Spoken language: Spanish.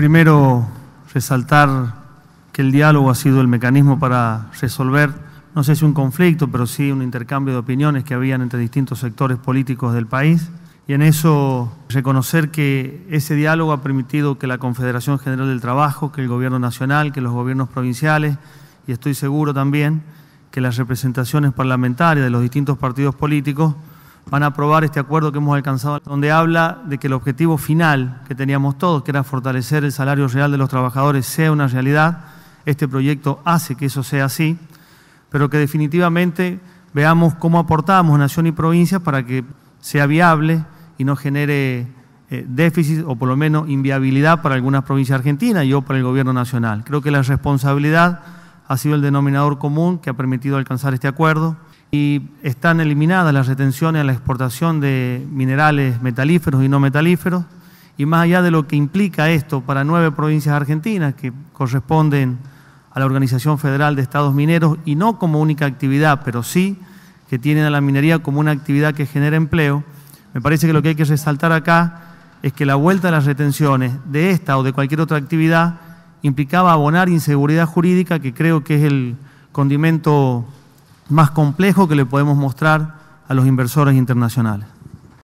Primero, resaltar que el diálogo ha sido el mecanismo para resolver, no sé si un conflicto, pero sí un intercambio de opiniones que habían entre distintos sectores políticos del país. Y en eso reconocer que ese diálogo ha permitido que la Confederación General del Trabajo, que el Gobierno Nacional, que los gobiernos provinciales, y estoy seguro también que las representaciones parlamentarias de los distintos partidos políticos van a aprobar este acuerdo que hemos alcanzado, donde habla de que el objetivo final que teníamos todos, que era fortalecer el salario real de los trabajadores, sea una realidad. Este proyecto hace que eso sea así, pero que definitivamente veamos cómo aportamos nación y provincia para que sea viable y no genere déficit o por lo menos inviabilidad para algunas provincias argentinas y o para el gobierno nacional. Creo que la responsabilidad ha sido el denominador común que ha permitido alcanzar este acuerdo y están eliminadas las retenciones a la exportación de minerales metalíferos y no metalíferos, y más allá de lo que implica esto para 9 provincias argentinas que corresponden a la Organización Federal de Estados Mineros y no como única actividad, pero sí que tienen a la minería como una actividad que genera empleo, me parece que lo que hay que resaltar acá es que la vuelta a las retenciones de esta o de cualquier otra actividad implicaba abonar inseguridad jurídica, que creo que es el condimento más complejo que le podemos mostrar a los inversores internacionales.